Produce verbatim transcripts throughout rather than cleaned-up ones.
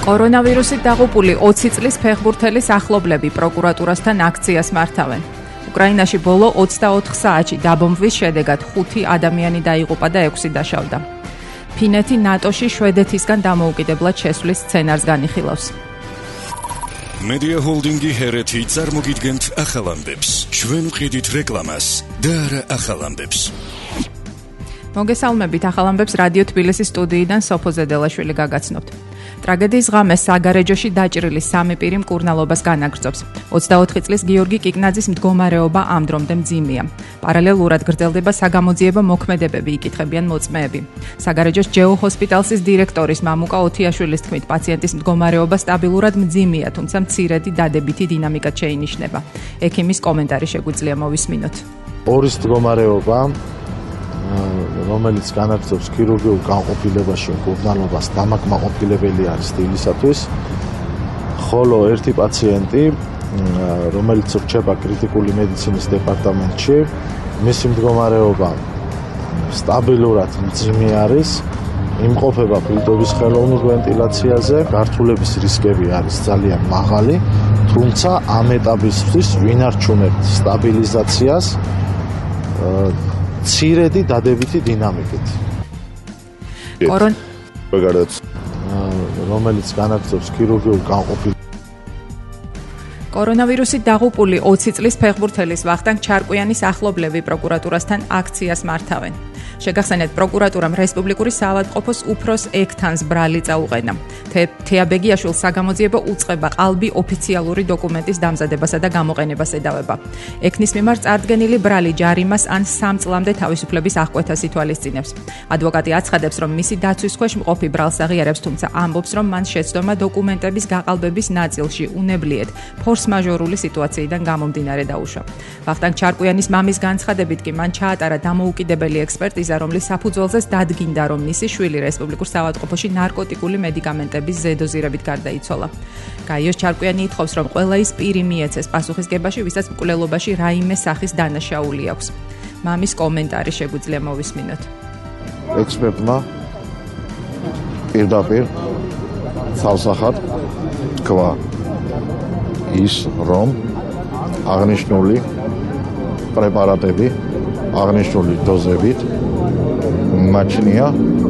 კორონავირუსით დაღუპული ოცი წლის ფეხბურთელის ახლობლები პროკურატურასთან აქციას მართავენ. უკრაინაში ბოლო ოცდაოთხ საათში დაბომბვის შედეგად ხუთი ადამიანი დაიღუპა და ექვსი დაშავდა. ფინეთი ნატოში შვედეთისგან დამოუკიდებლად შესვლის სცენარს განიხილავს. Media Holdingi ჰერეთი წარმოგიდგენთ ახალ ამბებს. ჩვენ ვყიდით რეკლამას და არა ახალ ამბებს. მოგესალმებით, ახალ ამბებს რადიო თბილისის სტუდიიდან სოფო ზედელაშვილი გაგაცნობთ. ტრაგედიის ღამეს საგარეჯოში დაჭრილი სამი პირი მკურნალობას განაგრძობს. ოცდაოთხი წლის გიორგი კიკნაძის მდგომარეობა ამ დრომდე მძიმეა. პარალელურად გრძელდება საგამოძიებო მოქმედებები, იკითხებიან მოწმეები. საგარეჯოს ჯეო ჰოსპიტალსის დირექტორის მამუკა ოთიაშვილის თქმით, პაციენტის მდგომარეობა სტაბილურად მძიმეა, თუმცა მცირედი დადებითი დინამიკად შეინიშნება. ექიმის კომენტარი შეგვიძლია მოვისმინოთ. ორის მდგომარეობა რომელიც განაგრძობს ქირურგიულ განყოფილებაში მკურნალობას დამაკმაყოფილებელი არის დილისათვის, ხოლო ერთი პაციენტი, რომელიც რჩება კრიტიკული მედიცინის დეპარტამენტში, მისი მდგომარეობა სტაბილურად მძიმე არის, იმყოფება ფილტვების ხელოვნურ ვენტილაციაზე, გართულების რისკები არის ძალიან მაღალი, თუმცა ამ ეტაპისთვის ვინარჩუნებთ სტაბილიზაციას მცირედი დადებითი დინამიკით. კორონ რომელიც განაგრძობს ქირურგიულ განყოფილებას. კორონავირუსით დაღუპული ოცი წლის ფეხბურთელის ვახტანგ ჩარკვიანის ახლობლები პროკურატურასთან აქციას მართავენ. შეგახსენეთ, პროკურატურამ რესპუბლიკური საავადმყოფოს უფროს ექთანს ბრალი წაუყენა. თეაბეგიაშვილს საგამოძიებო უწყება ყალბი ოფიციალური დოკუმენტის დამზადებასა და გამოყენებას ედავება. ექნის მიმართ წარდგენილი ბრალი ჯარიმას ან სამ წლამდე თავისუფლების აღკვეთას ითვალისწინებს. ადვოკატი აცხადებს, რომ მისი დაცვის ქვეშ მყოფი ბრალს აღიარებს, თუმცა ამბობს, რომ მან შეცდომა დოკუმენტების გაყალბების ნაწილში უნებლიეთ ფორს-მაჟორული სიტუაციიდან გამომდინარე დაუშვა. ვახტანგ ჩარკვიანის მამის განცხადებით კი მან ჩაატარა დამოუკიდებელი ექსპერტიზა, რომლის საფუძველზეც დადგინდა, რომ მისი შვილი რესპუბლიკურ საავადმყოფოში ნარკოტიკული მედიკამენტების ზედოზირებით გარდაიცვალა. გაიოს ჩარკვიანი ითხოვს, რომ ყველა ის პირი მიეცეს პასუხისგებაში, ვისაც მკვლელობაში რაიმე სახის დანაშაული აქვს. მამის კომენტარი შეგვიძლია მოვისმინოთ. ექსპერტმა პირდაპირ ცალსახად თქვა ის, რომ აღნიშნული პრეპარატები აღნიშნული დოზებით მაჩნია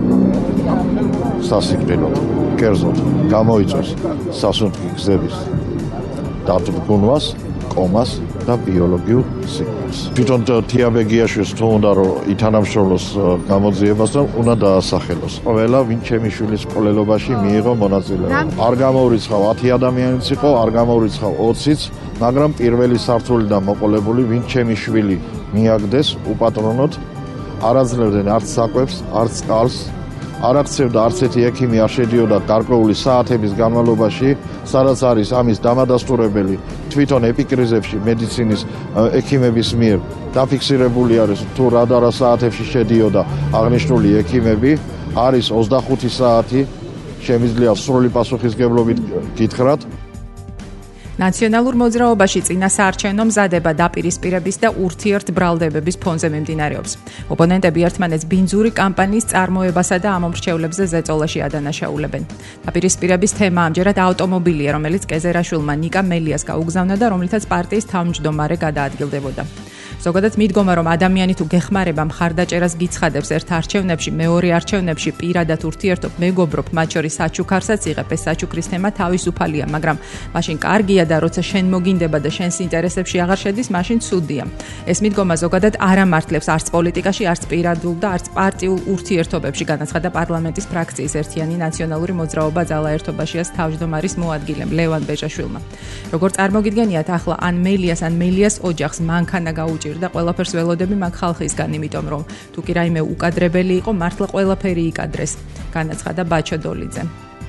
სასიკვდილოდ. კერძოდ, გამოიწვევს სასუნთქი გზების დაბრძნვას, კომას და ბიოლოგიურ სიკვდილს. თვითონ თეაბეგიაშვილს თუ უნდა რომ ითანამშრომლოს გამოძიებასთან, უნდა დაასახელოს. ყველა, ვინ ჩემი შვილის მკვლელობაში მიიღო მონაწილეობა. არ გამოურიცხავ ათი ადამიანიც იყო, არ გამოურიცხავ ოციც, მაგრამ პირველი სართულიდან მოყოლებული, ვინ ჩემი შვილი მიაგდეს უპატრონოდ, არ აძლევდნენ არც საკვებს, არც წყალს, არ აქცევდა არც ერთი ექიმი არ შედიოდა გარკვეული საათების განმავლობაში, სადაც არის ამის დამადასტურებელი თვითონ ეპიკრიზებში მედიცინის ექიმების მიერ დაფიქსირებული არის, თუ რა და რა საათებში შედიოდა აღნიშნული ექიმები, არის ოცდახუთი საათი, შემიძლია სრული პასუხისგებლობით გითხრათ. ნაციონალურ მოძრაობაში წინა საარჩევნო მზადება დაპირისპირების და ურთიერთბრალდებების ფონზე მიმდინარეობს. ოპონენტები ერთმანეთს ბინძური კამპანიის წარმოებასა და ამომრჩევლებზე ზეწოლაში ადანაშაულებენ. დაპირისპირების თემა ამჯერად ავტომობილია, რომელიც კეზერაშვილმა ნიკა მელიას გაუგზავნა და რომლითაც პარტიის თავმჯდომარე გადაადგილდებოდა. ზოგადად მიდგომა, რომ ადამიანი თუ გეხმარება მხარდაჭერას გიცხადებს ერთ არჩევნებში, მეორე არჩევნებში პირადად ურთიერთობ, მეგობრობ, მათ შორის საჩუქარსაც იღებ, ეს საჩუქრის თემა თავისუფალია, მაგრამ მაშინ კარგია და როცა შენ მოგინდება და შენს ინტერესებში აღარ შედის, მაშინ ცუდია. ეს მიდგომა ზოგადად არ ამართლებს არც პოლიტიკაში, არც პირადულ და არც პარტიულ ურთიერთობებში, განაცხადა პარლამენტის ფრაქციის ერთიანი ნაციონალური მოძრაობა ძალა ერთობაშიას თავმჯდომარის მოადგილემ ლევან ბეჭაშვილმა. როგორ წარმოგიდგენიათ, ახლა ან მელიას, ან მელიას ოჯახს მანქანა გაუჭირდა და ყველაფერს ველოდები მაგ ხალხისგან, იმიტომ რომ თუ კი რაიმე უკადრებელი იყო, მართლა ყველაფერი იკადრეს, განაცხადა ბაჩო დოლიძე.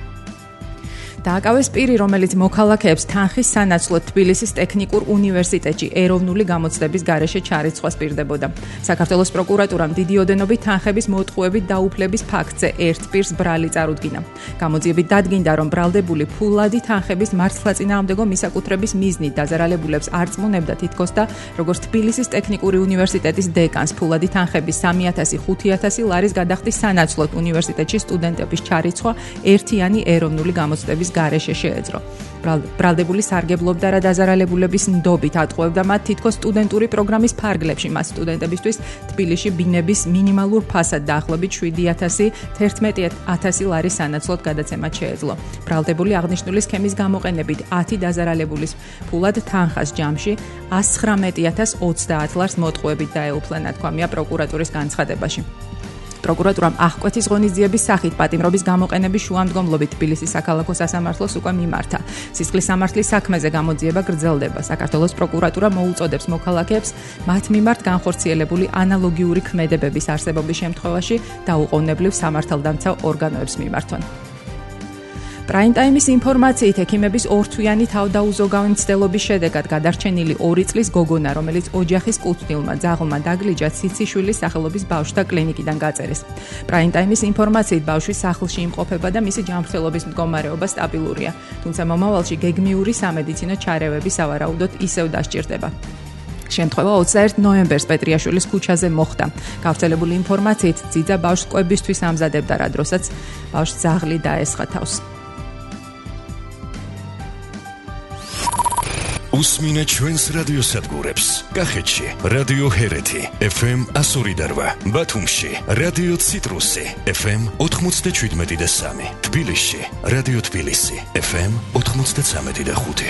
დააკავეს პირი, რომელიც მოქალაქეებს თანხის სანაცვლოდ თბილისის ტექნიკურ უნივერსიტეტში ეროვნული გამოცდების გარეშე ჩარიცხვას პირდებოდა. საქართველოს პროკურატურამ დიდი ოდენობით თანხების მოტყუებით დაუფლების ფაქტზე ერთ პირს ბრალი წარუდგინა. გამოძიებით დადგინდა, რომ ბრალდებული ფულადი თანხების მართლაწინააღმდეგო მისაკუთრების მიზნით დაზარალებულებს არწმუნებდა თითქოს და როგორც თბილისის ტექნიკური უნივერსიტეტის დეკანს ფულადი თანხების სამი ათასი ხუთი ათასი ლარის გადახდის სანაცვლოდ უნივერსიტეტში სტუდენტების ჩარიცხვა ერთიანი ეროვნული გამოცდების გარეშე შეეძრო. ბრალდებული სარგებლობდა რა დაზარალებულების ნდობით, ატყუებდა მათ თითქოს სტუდენტური პროგრამის ფარგლებში, მას სტუდენტებისთვის თბილისში ბინების მინიმალურ ფასად დაახლოებით შვიდი ათასი თერთმეტი ათასი ლარის სანაცვლოდ გადაცემად შეეძლო. ბრალდებული აღნიშნული სქემის გამოყენებით ათი დაზარალებულის ფულად თანხას ჯამში ას ცხრამეტი ათას ოცდაათ ლარს მოტყუებით დაეუფლა, ნათქვამია პროკურატურის განცხადებაში. პროკურატურამ აღკვეთის ღონისძიების სახით პატიმრობის გამოყენების შუამდგომლობით თბილისის საქალაქო სასამართლოს უკვე მიმართა. სისხლის სამართლის საქმეზე გამოძიება გრძელდება. საქართველოს პროკურატურა მოუწოდებს მოქალაქეებს მათ მიმართ განხორციელებული ანალოგიური ქმედებების არსებობის შემთხვევაში დაუყოვნებლივ სამართალდამცავ ორგანოებს მიმართონ. პრაიმ-ტაიმის ინფორმაციით ექიმების ორთვიანი თავდაუზოგავი მცდელობის შედეგად გადარჩენილი ორი წლის გოგონა, რომელიც ოჯახის კუთვნილმა ძაღლმა დაგლიჯა ციციშვილის სახელობის ბავშვთა კლინიკიდან გაწერეს. პრაიმ-ტაიმის ინფორმაციით ბავშვი სახლში იმყოფება და მისი ჯანმრთელობის მდგომარეობა სტაბილურია, თუმცა მომავალში გეგმიური სამედიცინო ჩარევები სავარაუდოდ ისევ დასჭირდება. შემთხვევა ოცდაერთი ნოემბერს პეტრიაშვილის ქუჩაზე მოხდა. გავრცელებული ინფორმაციით ძიძა ბავშვს კვებისთვის ამზადებდა, რა დროსაც ბავშვს ძაღლი დაესხა თავს. უსმინეთ ჩვენს რადიოსადგურებს. კახეთში რადიო ჰერეთი ეფ ემ εκατო ორი და რვა, ბათუმში რადიო ციტრუსი ეფ ემ ოთხმოცდაშვიდმეტი და სამი, თბილისში რადიო თბილისი ეფ ემ ოთხმოცდაცამეტი და ხუთი.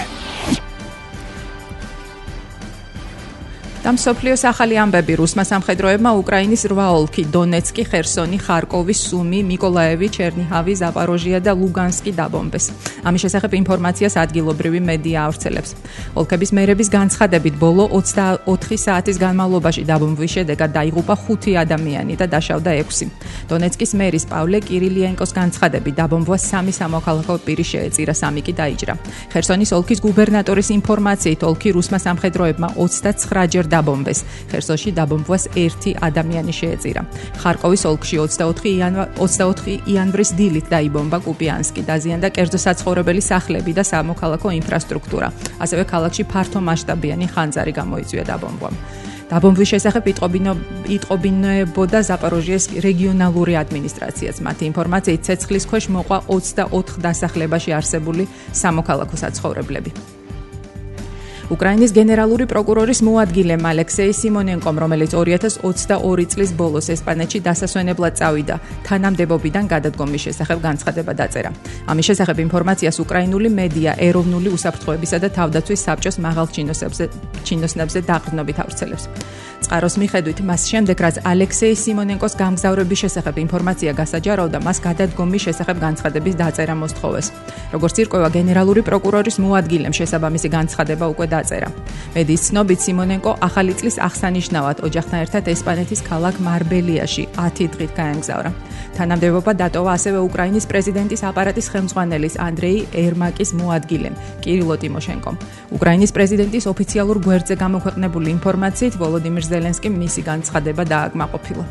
და მსოფლიოს ახალი ამბები. რუსმა სამხედროებმა უკრაინის რვა ოლქი დონეცკი, ხერსონი, ხარკოვი, სუმი, მიკოლაევი, ჩერნიჰავი, ზაპოროჟია და ლუგანსკი დაბომბეს. ამის შესახებ ინფორმაციას ადგილობრივი მედია ავრცელებს. ოლქების მერების განცხადებით ბოლო ოცდაოთხი საათის განმავლობაში დაბომბვის შედეგად დაიღუპა ხუთი ადამიანი და დაშავდა ექვსი. დონეცკის მერის პავლე კირილიენკოს განცხადებით დაბომბვას სამი სამოქალაქო პირი შეეწირა, სამი კი დაიჯრა. ხერსონის ოლქის გუბერნატორის ინფორმაციით ოლქი რუსმა სამხედროებმა ოცდაცხრაჯერ დაბომბეს. ხერსონში დაბომბვას ერთი ადამიანი შეეწირა. ხარკოვის ოლქში ოცდაოთხი იანვრის დილით დაიბომბა კუპიანსკი, დაზიანდა კერძო საცხოვრებელი სახლები და სამოქალაქო ინფრასტრუქტურა. ასევე ქალაქში ფართო მასშტაბიანი ხანძარი გამოიწვია დაბომბვამ. დაბომბვის შესახებ იტყობინებოდა ზაპოროჟიეს რეგიონალური ადმინისტრაციაც. მათი ინფორმაციით ცეცხლის ქვეშ მოყვა ოცდაოთხ დასახლებაში არსებული სამოქალაქო საცხოვრებლები. უკრაინის გენერალური პროკურორის მოადგილემ ალექსეი სიმონენკომ, რომელიც ორი ათას ოცდაორი წლის ბოლოს ესპანეთში დასასვენებლად წავიდა, თანამდებობიდან გადადგომის შესახებ განცხადება დაწერა. ამის შესახებ ინფორმაციას უკრაინული მედია ეროვნული უსაფრთხოებისა და თავდაცვის საბჭოს მაღალ ჩინოსნებზე დაყრდნობით ავრცელებს. წყაროს მიხედვით, მას შემდეგ, რაც ალექსეი სიმონენკოს გამგზავრების შესახებ ინფორმაცია გასაჯაროვდა, მას გადადგომის შესახებ განცხადების დაწერა მოსთხოვეს. როგორც ირკვევა, გენერალური პროკურორის მოადგილემ შესაბამისი განცხადება უკვე დაწერა. მედიის ცნობით, სიმონენკო ახალი წლის აღსანიშნავად ოჯახთან ერთად ესპანეთის ქალაქ მარბელიაში ათი დღით გაემგზავრა. თანამდებობა დატოვა ასევე უკრაინის პრეზიდენტის აპარატის ხელმძღვანელის ანდრეი ერმაკის მოადგილემ კირილო ტიმოშენკომ. უკრაინის პრეზიდენტის ოფიციალურ გვერდზე გამოქვეყნებული ინფორმაციით, ვოლოდიმირ ზელენსკიმ მისი განცხადება დააკმაყოფილა.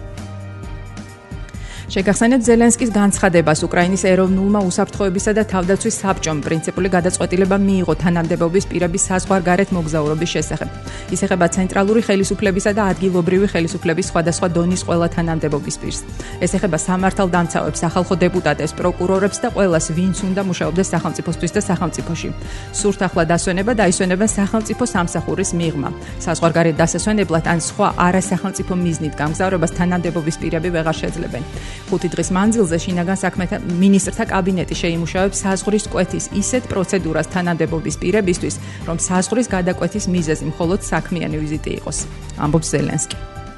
შეგახსენებთ ზელენსკის განცხადებას უკრაინის ეროვნულმა უსაფრთხოებისა და თავდაცვის საბჭომ პრინციპული გადაწყვეტილება მიიღო თანამდებობის პირების საზღვარგარეთ მოგზაურობის შესახებ. ის ეხება ცენტრალური ხელისუფლებისა და ადგილობრივი ხელისუფლების სხვადასხვა დონის ყველა თანამდებობის პირს. ეს ეხება სამართალდამცავებს, სახალხო დეპუტატებს, პროკურორებს და ყველას, ვინც უნდა მუშაობდეს სახელმწიფოსთვის და სახელმწიფოში. სურთ ახლა დასვენება დაისვენებენ სახელმწიფო სამსახურის მიღმა. საზღვარგარეთ დასასვენებლად ან სხვა არასახელმწიფო მიზნით გამგზავრებას თანამდებობის პირები ვეღარ შეძლებენ. ხუთი დღის მანძილზე შინაგან საქმეთა მინისტრთა კაბინეტი შეიმუშავებს საზღვრის კვეთის ისეთ პროცედურას თანამდებობის პირებისთვის, რომ საზღვრის გადაკვეთის მიზეზი მხოლოდ საქმიანი ვიზიტი იყოს, ამბობს ზელენსკი.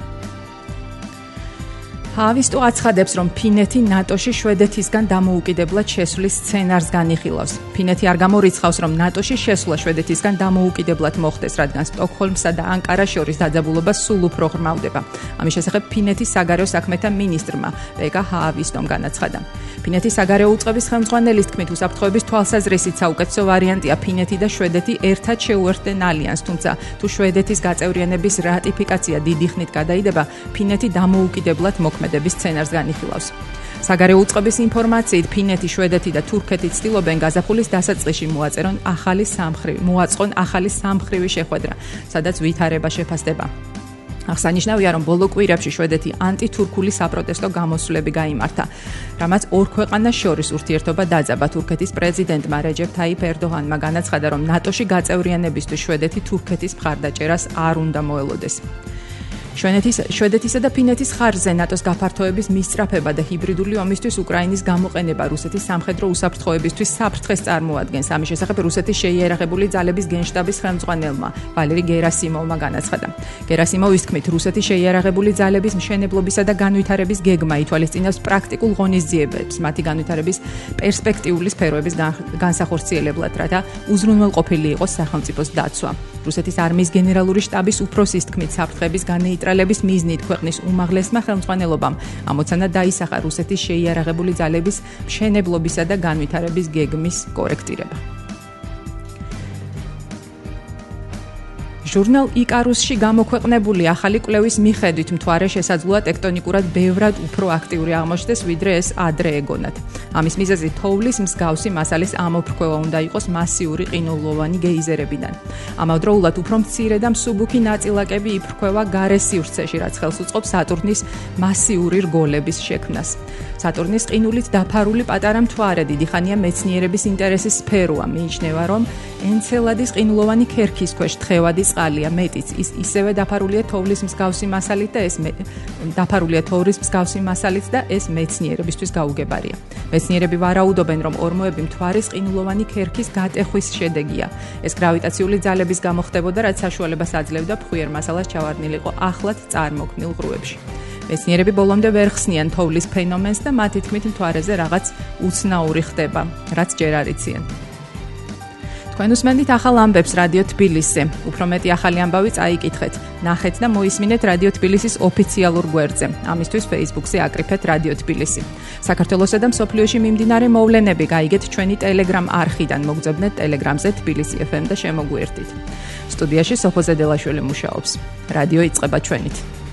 ჰავისტუ აცხადებს, რომ ფინეთი ნატოში შვედეთისგან დამოუკიდებლად შესვლის სცენარს განიხილავს. ფინეთი არ გამორიცხავს, რომ ნატოში შესვლა შვედეთისგან დამოუკიდებლად მოხდეს, რადგან სტოკჰოლმსა და ანკარას შორის დაძაბულობა სულ უფრო ღრმავდება. ამის შესახებ ფინეთის საგარეო საქმეთა მინისტრმა პეკა ჰავისტომ განაცხადა. ფინეთის საგარეო უწყების ხელმძღვანელის თქმით, უსაფრთხოების თვალსაზრისით საუკეთესო ვარიანტია ფინეთი და შვედეთი ერთად შეუერთდნენ ალიანსს, თუმცა თუ შვედეთის გაწევრიანების რატიფიკაცია დიდი ხნით გადაიდება, ფინეთი დამოუკიდებლად მოქმედების სცენარს განიხილავს. საგარეო უწყების ინფორმაციით, ფინეთი, შვედეთი და თურქეთი ცდილობენ გაზაფხულის დასაწყისში მოაწერონ ახალი სამხრივი, მოაწყონ ახალი სამხრივი შეხვედრა, სადაც ვითარება შეფასდება. აღსანიშნავია, რომ ბოლო კვირებში შვედეთი ანტითურქული საპროტესტო გამოსვლები გაიმართა, რამაც ორ ქვეყანას შორის ურთიერთობა დაძაბა. თურქეთის პრეზიდენტმა რეჯეფ თაიფ ერდოღანმა განაცხადა, რომ ნატოში გაწევრიანებისთვის შვედეთი თურქეთის მხარდაჭერას არ უნდა მოელოდეს. შვედეთის შვედეთისა და ფინეთის ხარჯზე ნატოს გაფართოების მისწრაფება და ჰიბრიდული ომისთვის უკრაინის გამოყენება რუსეთის სამხედრო უსაფრთხოებისთვის საფრთხეს წარმოადგენს. ამის შესახებ რუსეთის შეიარაღებული ძალების გენშტაბის ხელმძღვანელმა ვალერი გერასიმოვმა განაცხადა. გერასიმოვის თქმით, რუსეთის შეიარაღებული ძალების მშენებლობისა და განვითარების გეგმა ითვალისწინებს პრაქტიკულ ღონისძიებებს, მათი განვითარების პერსპექტიული სფეროების განსახორციელებლად, რათა უზრუნველყოფილი იყოს სახელმწიფოს დაცვა. რუსეთის არმიის გენერალური შტაბის უფროსის თქმით, საფრთხების განეიტრალების მიზნით ქვეყნის უმაღლესმა ხელმძღვანელობამ ამოცანა დაისახა რუსეთის შეიარაღებული ძალების მშენებლობისა და განვითარების გეგმის კორექტირება. ჟურნალ იკარუსში გამოქვეყნებული ახალი კვლევის მიხედვით მთვარე შესაძლოა ტექტონიკურად ბევრად უფრო აქტიური აღმოჩნდეს, ვიდრე ეს ადრე ეგონათ. ამის მიზეზი თოვლის მსგავსი მასალის ამოფრქვევა უნდა იყოს მასიური ყინულოვანი გეიზერებიდან. ამავდროულად უფრო მცირე და მსუბუქი ნაწილაკები იფრქვევა გარე სივრცეში, რაც ხელს უწყობს სატურნის მასიური რგოლების შექმნას. სატურნის ყინულით დაფარული პატარა მთვარე დიდი ხანია მეცნიერების ინტერესის სფეროა. მიიჩნევა, რომ ენცელადის ყინულოვანი ქერქის ქვეშ თხევადი წყალია, მეტიც ის ისევე დაფარულია თოვლის მსგავსი მასალით და ეს დაფარულია თოვლის მსგავსი მასალით და ეს მეცნიერებისთვის გაუგებარია. მეცნიერები ვარაუდობენ, რომ ორმოები მთვარის ყინულოვანი ქერქის გატეხვის შედეგია. ეს გრავიტაციული ძალების გამო ხდებოდა, რაც საშუალებას აძლევდა ფხვიერ მასალას ჩავარდნილიყო ახლად წარმოქმნილ ღრუებში. მეცნიერები ბოლომდე ვერ ხსნიან თოვლის ფენომენს და მათი თქმით მთვარეზე რაღაც უცნაური ხდება, რაც ჯერ არ იციან. თქვენ უსმენთ ახალ ამბებს რადიო თბილისზე. უფრო მეტი ახალი ამბავი წაიკითხეთ, ნახეთ და მოისმინეთ რადიო თბილისის ოფიციალურ გვერდზე. ამისთვის Facebook-ზე აკრიფეთ რადიო თბილისი. საქართველოსა და მსოფლიოში მიმდინარე მოვლენები გაიგეთ ჩვენი Telegram არხიდან, მოგძებნეთ Telegram-ზე თბილისი ეფ ემ და შემოგვიერთდით. სტუდიაში სოფო ზედელაშვილი მუშაობს. რადიო იწყება ჩვენით.